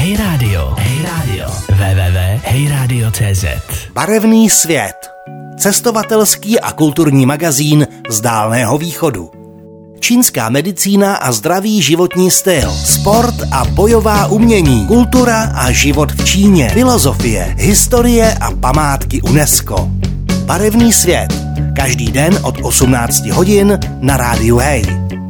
Hey Radio. www.heyradio.cz. Barevný svět. Cestovatelský a kulturní magazín z Dálného východu. Čínská medicína a zdravý životní styl, sport a bojová umění, kultura a život v Číně, filozofie, historie a památky UNESCO. Barevný svět. Každý den od 18 hodin na rádiu Hey.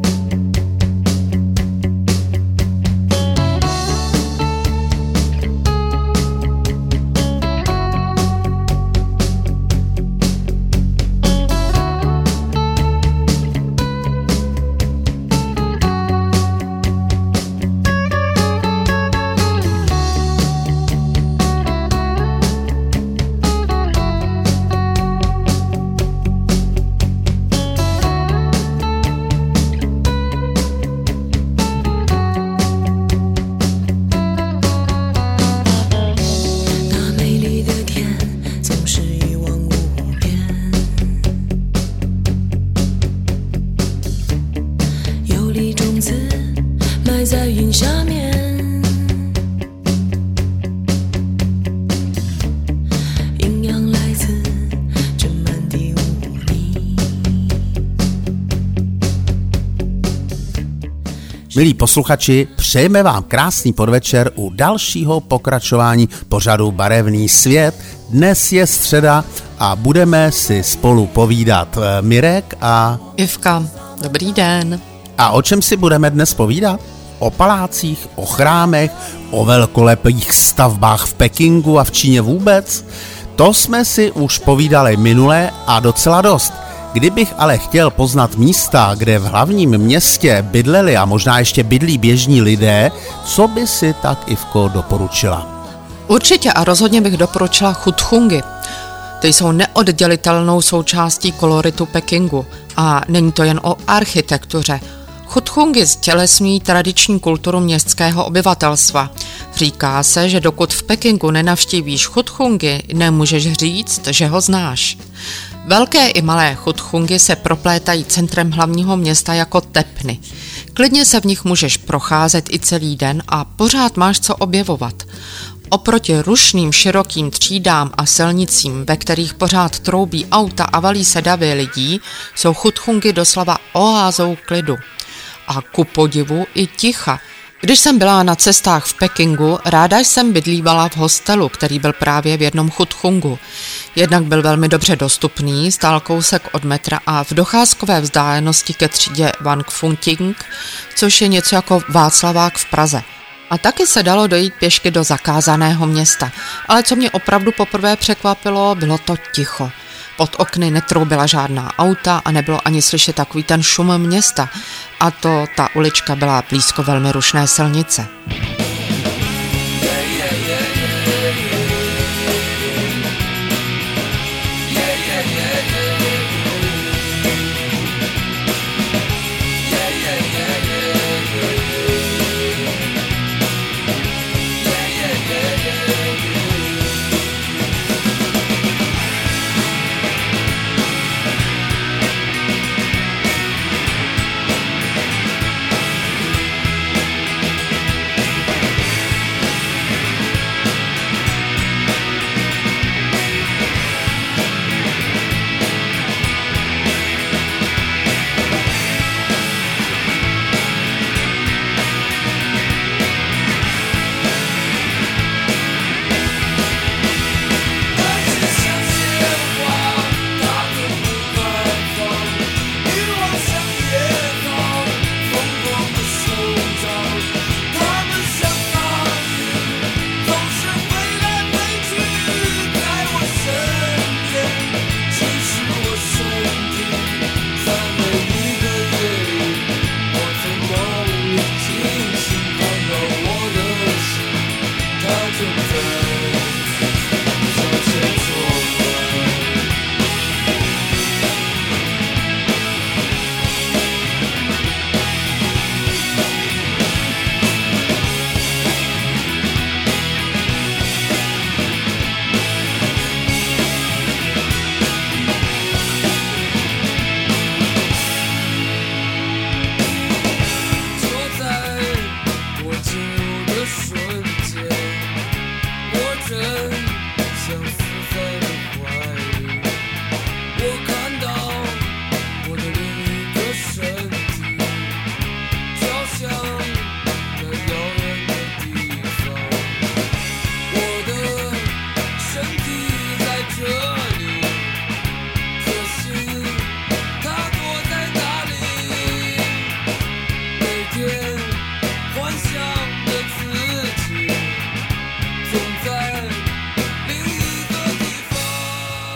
Milí posluchači, přejeme vám krásný podvečer u dalšího pokračování pořadu Barevný svět. Dnes je středa a budeme si spolu povídat Mirek a Ivka. Dobrý den. A o čem si budeme dnes povídat? O palácích, o chrámech, o velkolepých stavbách v Pekingu a v Číně vůbec? To jsme si už povídali minule a docela dost. Kdybych ale chtěl poznat místa, kde v hlavním městě bydleli a možná ještě bydlí běžní lidé, co by si tak Ivko doporučila? Určitě a rozhodně bych doporučila Chutchungi. Ty jsou neoddělitelnou součástí koloritu Pekingu a není to jen o architektuře. Chutchungi ztělesňují tradiční kulturu městského obyvatelstva. Říká se, že dokud v Pekingu nenavštívíš Chutchungi, nemůžeš říct, že ho znáš. Velké i malé Chutchungi se proplétají centrem hlavního města jako tepny. Klidně se v nich můžeš procházet i celý den a pořád máš co objevovat. Oproti rušným širokým třídám a silnicím, ve kterých pořád troubí auta a valí se davy lidí, jsou Chutchungi doslova oázou klidu. A ku podivu i ticha. Když jsem byla na cestách v Pekingu, ráda jsem bydlívala v hostelu, který byl právě v jednom Chutchungu. Jednak byl velmi dobře dostupný, stál kousek od metra a v docházkové vzdálenosti ke třídě Wangfujing, což je něco jako Václavák v Praze. A taky se dalo dojít pěšky do zakázaného města. Ale co mě opravdu poprvé překvapilo, bylo to ticho. Pod okny netroubila žádná auta a nebylo ani slyšet takový ten šum města. A to ta ulička byla blízko velmi rušné silnice.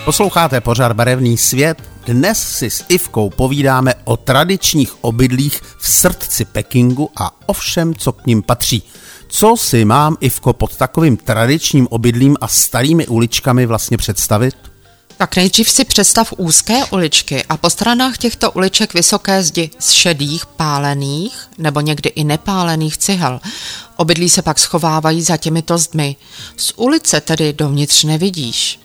Posloucháte pořad Barevný svět. Dnes si s Ivkou povídáme o tradičních obydlích v srdci Pekingu a o všem, co k nim patří. Co si mám, Ivko, pod takovým tradičním obydlím a starými uličkami vlastně představit? Tak nejdřív si představ úzké uličky a po stranách těchto uliček vysoké zdi z šedých, pálených nebo někdy i nepálených cihel. Obydlí se pak schovávají za těmito zdmi. Z ulice tedy dovnitř nevidíš.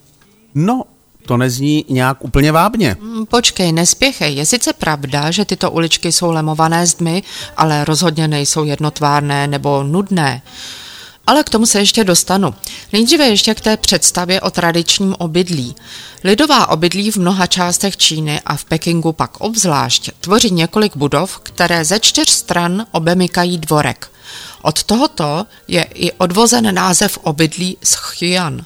No, to nezní nějak úplně vábně. Počkej, nespěchej. Je sice pravda, že tyto uličky jsou lemované zdmi, ale rozhodně nejsou jednotvárné nebo nudné. Ale k tomu se ještě dostanu. Nejdříve ještě k té představě o tradičním obydlí. Lidová obydlí v mnoha částech Číny a v Pekingu pak obzvlášť tvoří několik budov, které ze 4 stran obemykají dvorek. Od tohoto je i odvozen název obydlí Schuan.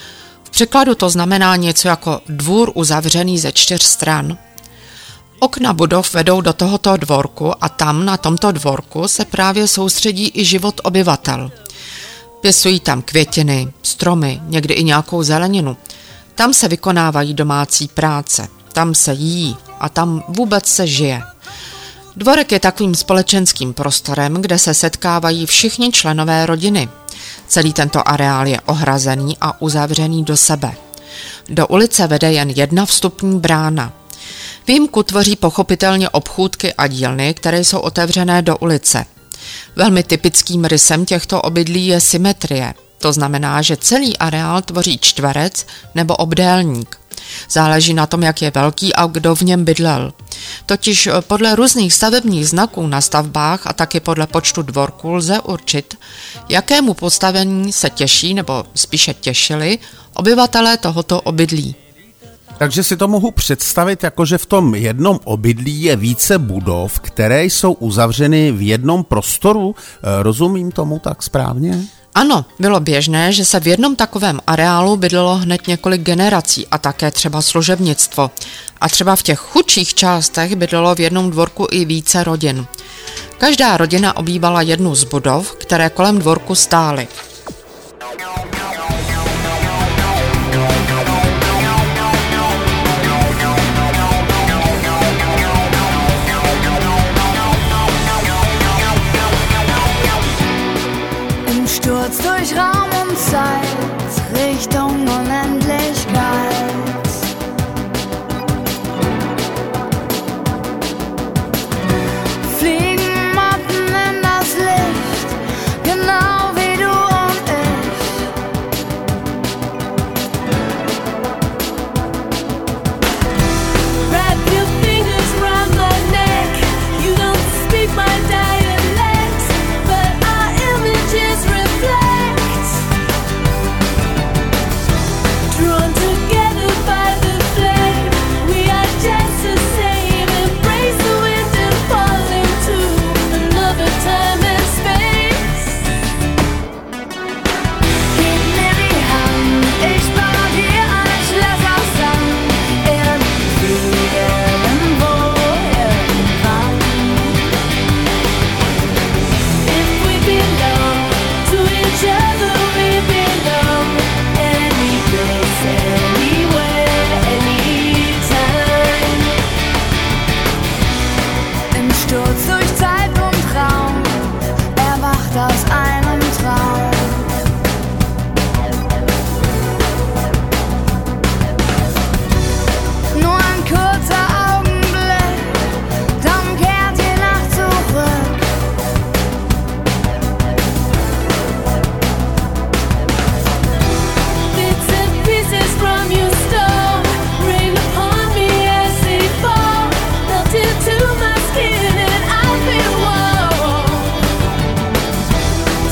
V překladu to znamená něco jako dvůr uzavřený ze 4 stran. Okna budov vedou do tohoto dvorku a tam na tomto dvorku se právě soustředí i život obyvatel. Pěstují tam květiny, stromy, někdy i nějakou zeleninu. Tam se vykonávají domácí práce, tam se jí a tam vůbec se žije. Dvorek je takovým společenským prostorem, kde se setkávají všichni členové rodiny. Celý tento areál je ohrazený a uzavřený do sebe. Do ulice vede jen jedna vstupní brána. Výjimku tvoří pochopitelně obchůdky a dílny, které jsou otevřené do ulice. Velmi typickým rysem těchto obydlí je symetrie. To znamená, že celý areál tvoří čtverec nebo obdélník. Záleží na tom, jak je velký a kdo v něm bydlel. Totiž podle různých stavebních znaků na stavbách a taky podle počtu dvorků lze určit, jakému postavení se těší nebo spíše těšili obyvatelé tohoto obydlí. Takže si to mohu představit jako, že v tom jednom obydlí je více budov, které jsou uzavřeny v jednom prostoru. Rozumím tomu tak správně? Ano, bylo běžné, že se v jednom takovém areálu bydlelo hned několik generací a také třeba služebnictvo. A třeba v těch chudších částech bydlelo v jednom dvorku i více rodin. Každá rodina obývala jednu z budov, které kolem dvorku stály. Sturz durch Raum und Zeit, Richtung Unendlichkeit. Fliegen Motten in das Licht, genau wie du und ich. Wrap your fingers round my neck, you don't speak my dialect, but our images drawn together by the flame, we are just the same. Embrace the wind and fall into another time and space. Gib mir die Hand, ich baue dir ein Schloss aus Sand. Irgendwo, irgendwann. If we belong to each other, we belong. Any place, anywhere, anytime. Im Sturz durch Zeit und Raum, erwacht aus einem Traum. Nur ein kurzer Augenblick, dann kehrt die Nacht zurück. Bits and pieces from your stone rain upon me as they fall, melt into my skin and I feel warm.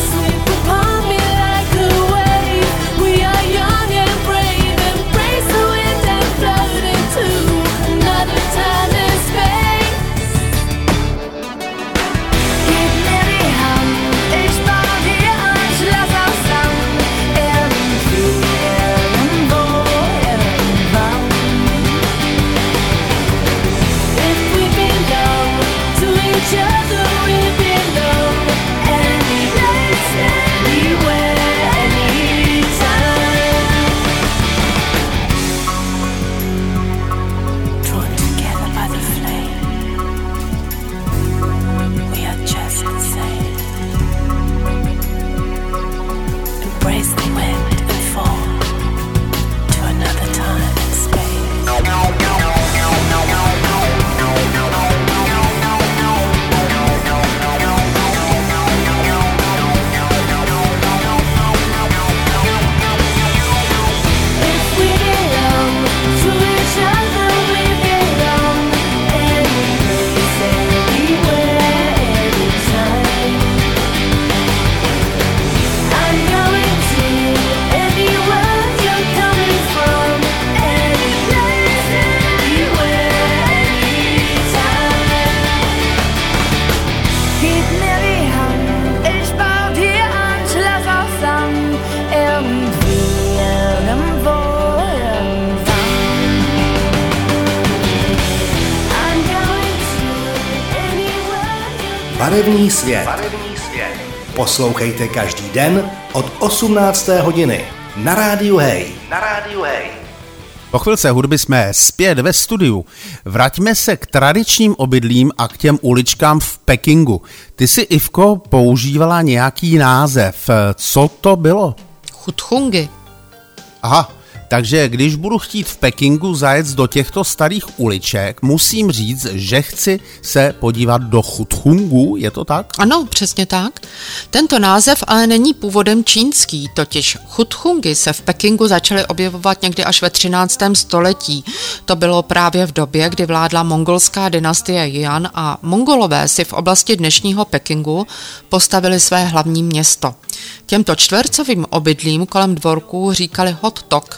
Barevný svět. Poslouchejte každý den od 18. hodiny na Rádiu Hej. Po chvilce hudby jsme zpět ve studiu. Vraťme se k tradičním obydlím a k těm uličkám v Pekingu. Ty si, Ivko, používala nějaký název. Co to bylo? Chutchungi. Aha, takže když budu chtít v Pekingu zajet do těchto starých uliček, musím říct, že chci se podívat do Chutchungu, je to tak? Ano, přesně tak. Tento název ale není původem čínský, totiž Chutchungi se v Pekingu začaly objevovat někdy až ve 13. století. To bylo právě v době, kdy vládla mongolská dynastie Yuan a Mongolové si v oblasti dnešního Pekingu postavili své hlavní město. Těmto čtvercovým obydlím kolem dvorků říkali hot tok.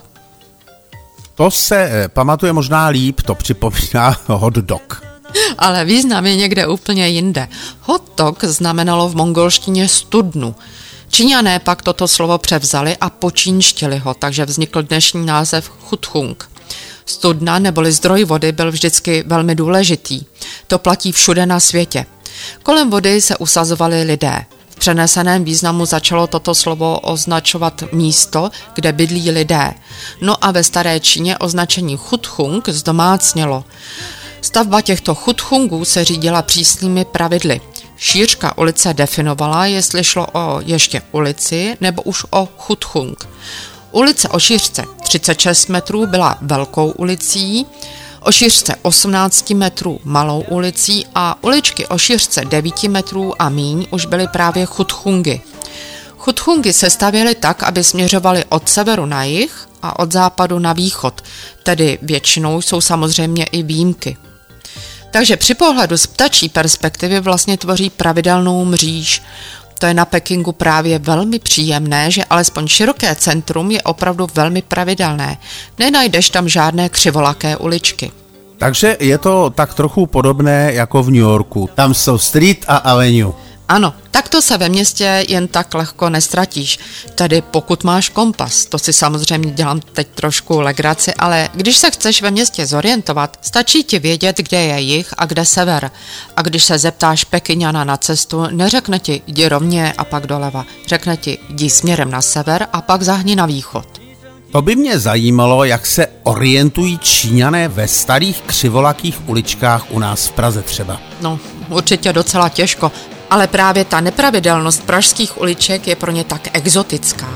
To se pamatuje možná líp, to připomíná hot dog. Ale význam je někde úplně jinde. Hot tok znamenalo v mongolštině studnu. Číňané pak toto slovo převzali a počínštili ho, takže vznikl dnešní název Chutchung. Studna neboli zdroj vody byl vždycky velmi důležitý. To platí všude na světě. Kolem vody se usazovali lidé. V přeneseném významu začalo toto slovo označovat místo, kde bydlí lidé. No a ve staré Číně označení chutchung zdomácnělo. Stavba těchto chutchungů se řídila přísnými pravidly. Šířka ulice definovala, jestli šlo o ještě ulici nebo už o chutchung. Ulice o šířce 36 metrů byla velkou ulicí, o šířce 18 metrů malou ulicí a uličky o šířce 9 metrů a míň už byly právě chutchungy. Chutchungy se stavěly tak, aby směřovaly od severu na jih a od západu na východ, tedy většinou jsou samozřejmě i výjimky. Takže při pohledu z ptačí perspektivy vlastně tvoří pravidelnou mříž. To je na Pekingu právě velmi příjemné, že alespoň široké centrum je opravdu velmi pravidelné. Nenajdeš tam žádné křivolaké uličky. Takže je to tak trochu podobné jako v New Yorku. Tam jsou street a avenue. Ano, takto se ve městě jen tak lehko nestratíš, tedy pokud máš kompas. To si samozřejmě dělám teď trošku legraci, ale když se chceš ve městě zorientovat, stačí ti vědět, kde je jih a kde sever. A když se zeptáš Pekyňana na cestu, neřekne ti jdi rovně a pak doleva. Řekne ti jdi směrem na sever a pak zahni na východ. To by mě zajímalo, jak se orientují Číňané ve starých křivolakých uličkách u nás v Praze třeba. No, určitě docela těžko. Ale právě ta nepravidelnost pražských uliček je pro ně tak exotická.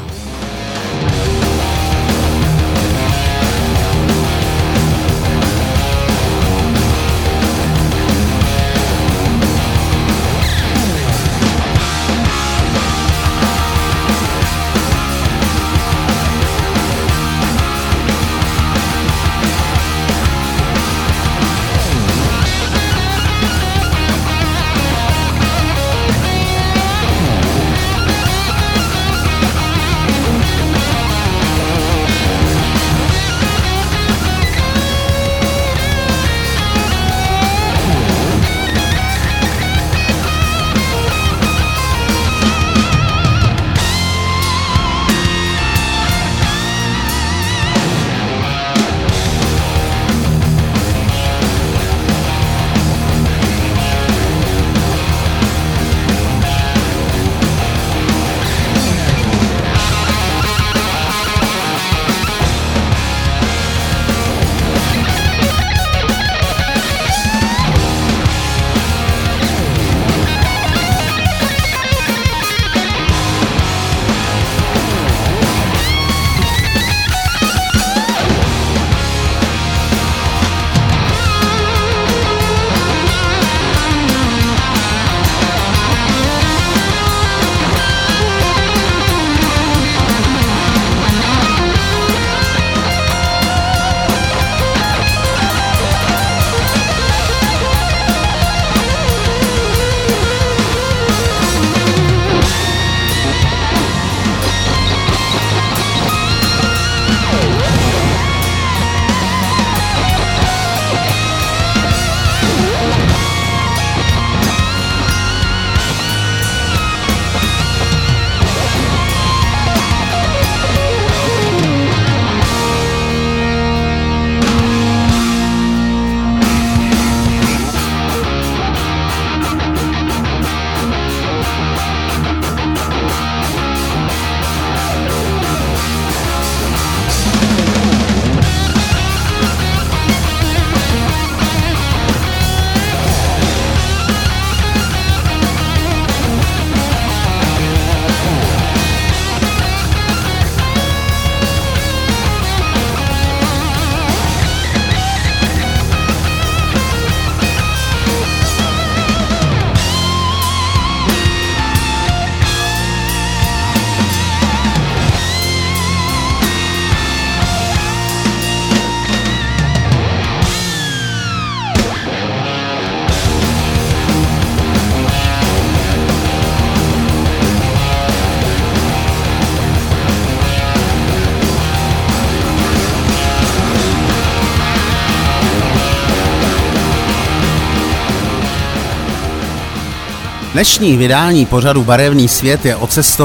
Dnešní vydání pořadu Barevný svět je o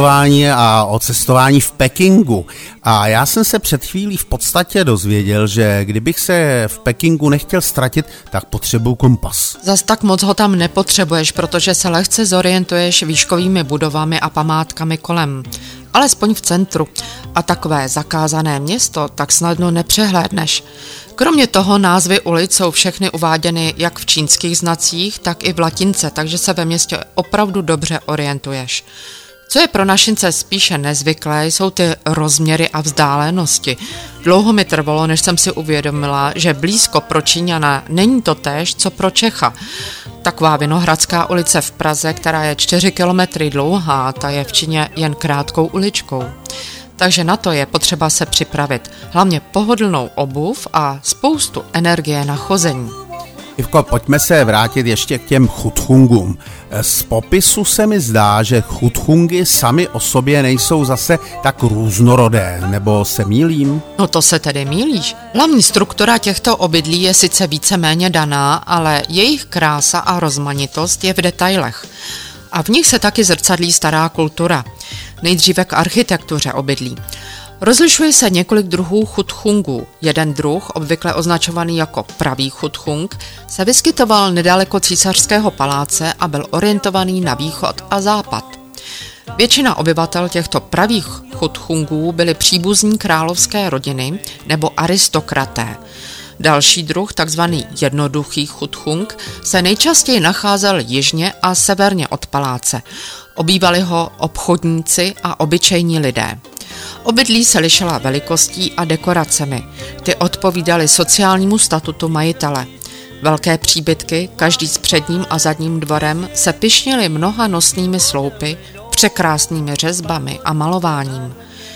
cestování v Pekingu. A já jsem se před chvílí v podstatě dozvěděl, že kdybych se v Pekingu nechtěl ztratit, tak potřebuju kompas. Zas tak moc ho tam nepotřebuješ, protože se lehce zorientuješ výškovými budovami a památkami kolem. Alespoň v centru. A takové zakázané město tak snadno nepřehlédneš. Kromě toho názvy ulic jsou všechny uváděny jak v čínských znacích, tak i v latince, takže se ve městě opravdu dobře orientuješ. Co je pro našince spíše nezvyklé, jsou ty rozměry a vzdálenosti. Dlouho mi trvalo, než jsem si uvědomila, že blízko pro Číňana není to též, co pro Čecha. Taková Vinohradská ulice v Praze, která je 4 kilometry dlouhá, ta je v Číně jen krátkou uličkou. Takže na to je potřeba se připravit. Hlavně pohodlnou obuv a spoustu energie na chození. Ivko, pojďme se vrátit ještě k těm chutchungům. Z popisu se mi zdá, že chutchungy sami o sobě nejsou zase tak různorodé, nebo se mýlím? No to se tedy mýlíš. Hlavní struktura těchto obydlí je sice víceméně daná, ale jejich krása a rozmanitost je v detailech. A v nich se taky zrcadlí stará kultura. Nejdříve k architektuře obydlí. Rozlišuje se několik druhů chutchungů. Jeden druh, obvykle označovaný jako pravý chutchung, se vyskytoval nedaleko císařského paláce a byl orientovaný na východ a západ. Většina obyvatel těchto pravých chutchungů byli příbuzní královské rodiny nebo aristokraté. Další druh, takzvaný jednoduchý chutchung, se nejčastěji nacházel jižně a severně od paláce. Obývali ho obchodníci a obyčejní lidé. Obydlí se lišila velikostí a dekoracemi. Ty odpovídaly sociálnímu statutu majitele. Velké příbytky, každý s předním a zadním dvorem, se pyšnily mnoha nosnými sloupy, překrásnými řezbami a malováním.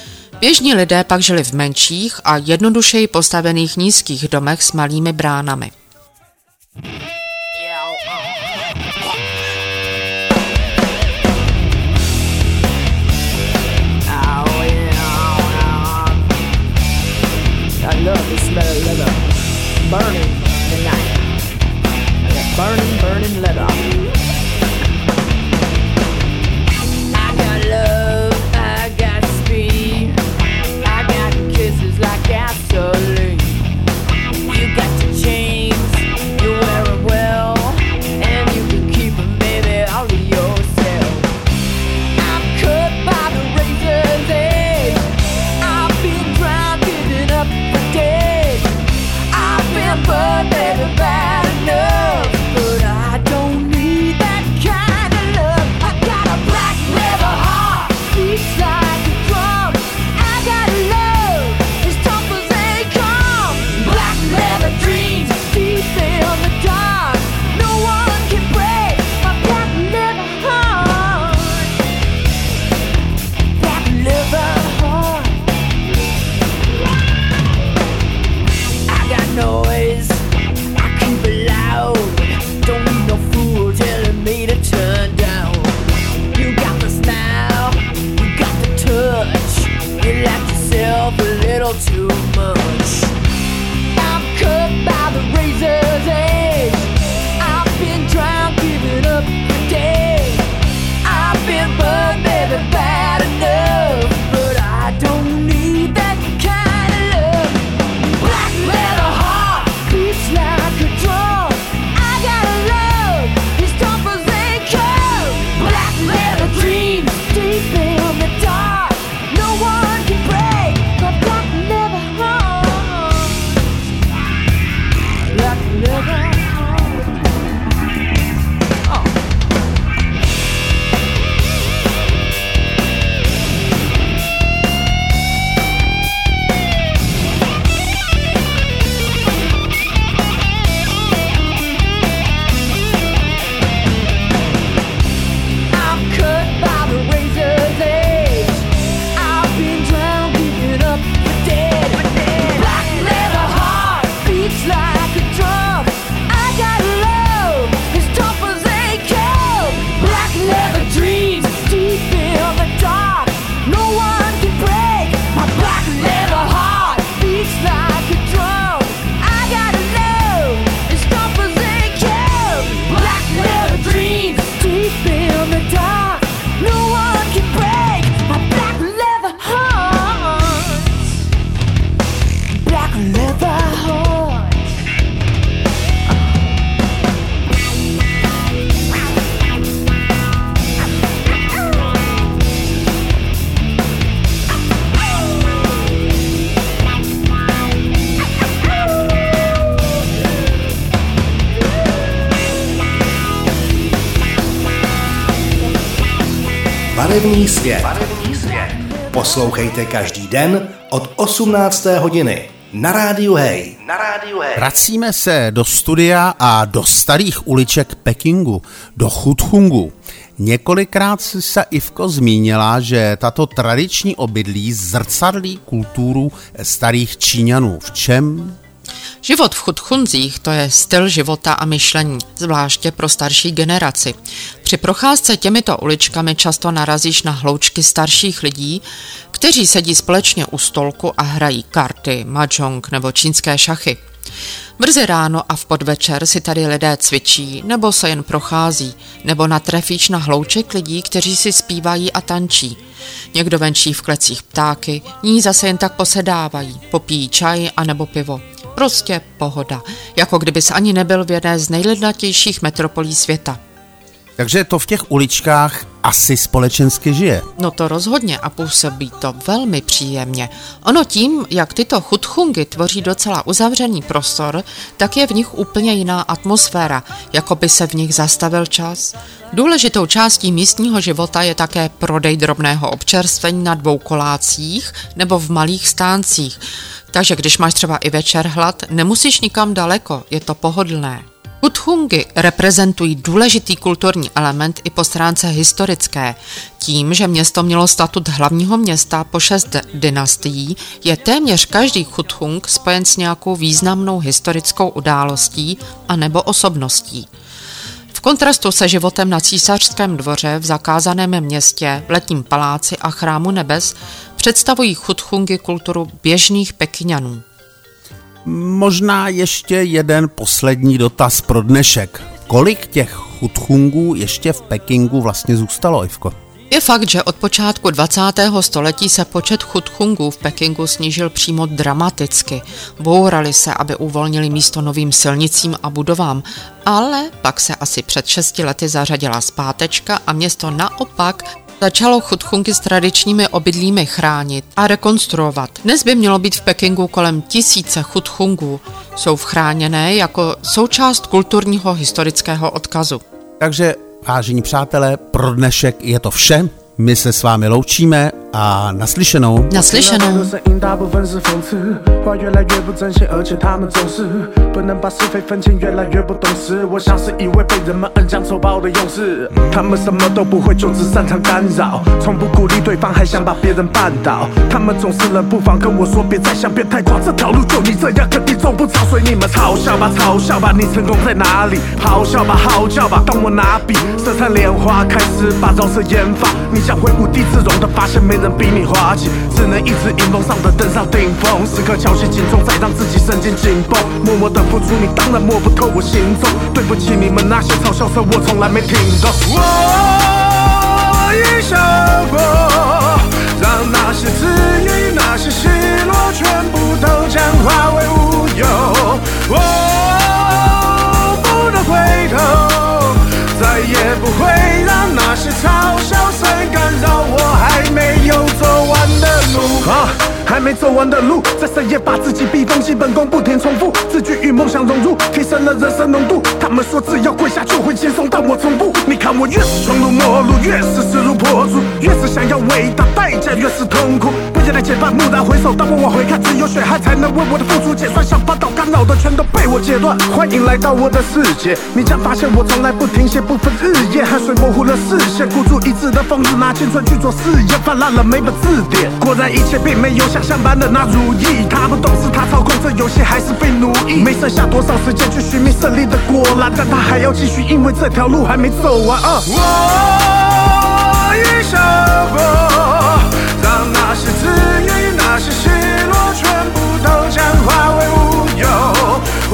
Běžní lidé pak žili v menších a jednodušeji postavených nízkých domech s malými bránami. Burning leather. I got love, I got speed, I got kisses like gasoline. You got the chains, you wear them well, and you can keep them, baby, all to yourself. I'm cut by the razor's edge, I've been drowned, giving up for dead. I've been burned, baby, bad enough. Too much. I'm cut by the razor's edge. I've been drowned, giving up for dead. I've been burned, baby, bad enough, but I don't need that kind of love. Black leather heart beats like a drum. I gotta love his tough as they come. Black leather dreams deep in the dark. No one can break my black leather. Barevný svět. Poslouchejte každý den od 18. hodiny na Rádiu Hej. Vracíme se do studia a do starých uliček Pekingu, do Chutchungu. Několikrát se Ivko zmínila, že tato tradiční obydlí zrcadlí kulturu starých Číňanů. V čem? Život v Chutchunzích, to je styl života a myšlení, zvláště pro starší generaci. Při procházce těmito uličkami často narazíš na hloučky starších lidí, kteří sedí společně u stolku a hrají karty, mahjong nebo čínské šachy. Brzy ráno a v podvečer si tady lidé cvičí nebo se jen prochází, nebo natrefíš na hlouček lidí, kteří si zpívají a tančí. Někdo venčí v klecích ptáky, jiní zase jen tak posedávají, popíjí čaj a nebo pivo. Prostě pohoda, jako kdybys ani nebyl v jedné z nejlidnatějších metropolí světa. Takže to v těch uličkách asi společensky žije. No to rozhodně a působí to velmi příjemně. Ono tím, jak tyto Chutchungy tvoří docela uzavřený prostor, tak je v nich úplně jiná atmosféra, jako by se v nich zastavil čas. Důležitou částí místního života je také prodej drobného občerstvení na dvoukolácích nebo v malých stáncích. Takže když máš třeba i večer hlad, nemusíš nikam daleko, je to pohodlné. Chutchungy reprezentují důležitý kulturní element i po stránce historické. Tím, že město mělo statut hlavního města po 6 dynastií, je téměř každý Chutchung spojen s nějakou významnou historickou událostí a nebo osobností. V kontrastu se životem na císařském dvoře, v zakázaném městě, v letním paláci a chrámu nebes představují Chutchungy kulturu běžných Pekyňanů. Možná ještě jeden poslední dotaz pro dnešek. Kolik těch Chutchungů ještě v Pekingu vlastně zůstalo, Ivko? Je fakt, že od počátku 20. století se počet Chutchungů v Pekingu snížil přímo dramaticky. Bourali se, aby uvolnili místo novým silnicím a budovám, ale pak se asi před 6 lety zařadila zpátečka a město naopak začalo Chutchungy s tradičními obydlími chránit a rekonstruovat. Dnes by mělo být v Pekingu kolem 1000 Chutchungů. Jsou chráněné jako součást kulturního historického odkazu. Takže, vážení přátelé, pro dnešek je to vše. My se s vámi loučíme a naslyšenou. Naslyšenou. 大部分是讽刺，话越来越不真心，而且他们总是不能把是非分清，越来越不懂事。我像是一位被人们恩将仇报的勇士，他们什么都不会，就只擅长干扰，从不鼓励对方，还想把别人绊倒。他们总是冷不防跟我说，别再想，别太狂，这条路就你这样，肯定走不着。随你们嘲笑吧，嘲笑吧，你成功在哪里？咆哮吧，嚎叫吧，当我拿笔舌灿莲花，开始把饶舌研发，你将会无地自容的发现，没人比你滑稽，只能一直迎风上的登上顶峰，时刻敲醒警钟，再让自己神经紧绷，默默的付出，你当然摸不透我心中。对不起，你们那些嘲笑声，我从来没听懂。我一首歌，让那些词语、那些奚落，全部都将化为乌有。我不能回头，再也不会让那些嘲笑声干扰我还没有走完的路。还没走完的路，在深夜把自己逼疯，基本功不停重复，字句与梦想融入，提升了人生浓度。他们说只要跪下就会轻松，但我从不。你看我越是穷如末路，越是势如破竹，越是想要伟大，代价越是痛苦。不见得解放，蓦然回首，当我往回看，只有血汗才能为我的付出结算。想把岛干扰的全都被我截断。欢迎来到我的世界，你将发现我从来不停歇，不分日夜，汗水模糊了视线，孤注一掷的风日，拿青春去做试验，泛滥了每本字典。果然一切并没有想象般的那如意，他不懂事，他操控这游戏还是被奴役。没剩下多少时间去寻觅胜利的果篮，但他还要继续，因为这条路还没走完。我一首歌，让那些词语、那些奚落，全部都将化为乌有。我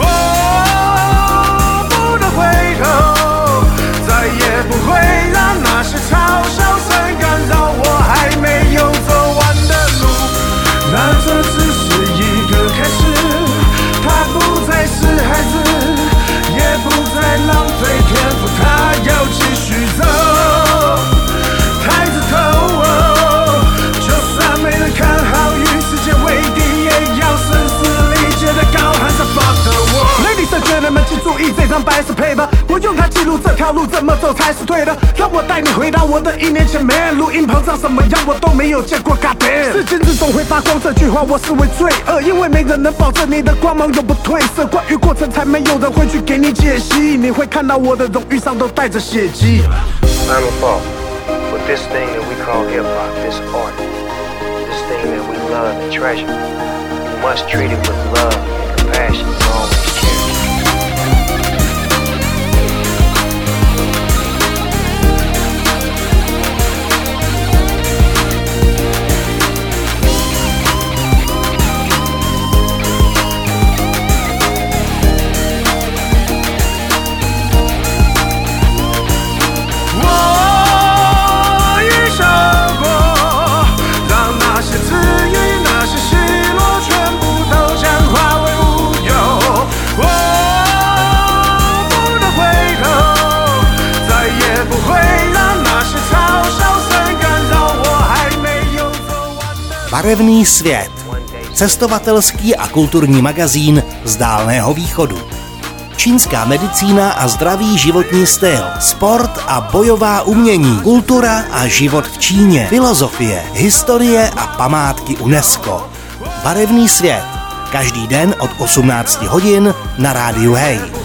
不能回头，再也不会让那些嘲笑声干扰我还没有走完的路。那这只是一个开始，他不再是孩子，也不再浪费天赋，他要继续走。抬着头。 路，这条路怎么走才是对的？让我带你回到我的1年前 man， 录音棚长什么样我都没有见过 God damn。 时间之中会发光，这句话我视为罪恶，因为没人能保证你的光芒永不褪色。关于过程才没有人会去给你解析，你会看到我的荣誉上都带着血迹。 Final thought, with this thing that we call hip-hop, this art, this thing that we love and treasure, we must treat it with love and compassion and always care. Barevný svět. Cestovatelský a kulturní magazín z Dálného východu. Čínská medicína a zdravý životní styl, sport a bojová umění, kultura a život v Číně, filozofie, historie a památky UNESCO. Barevný svět. Každý den od 18 hodin na rádiu Hej.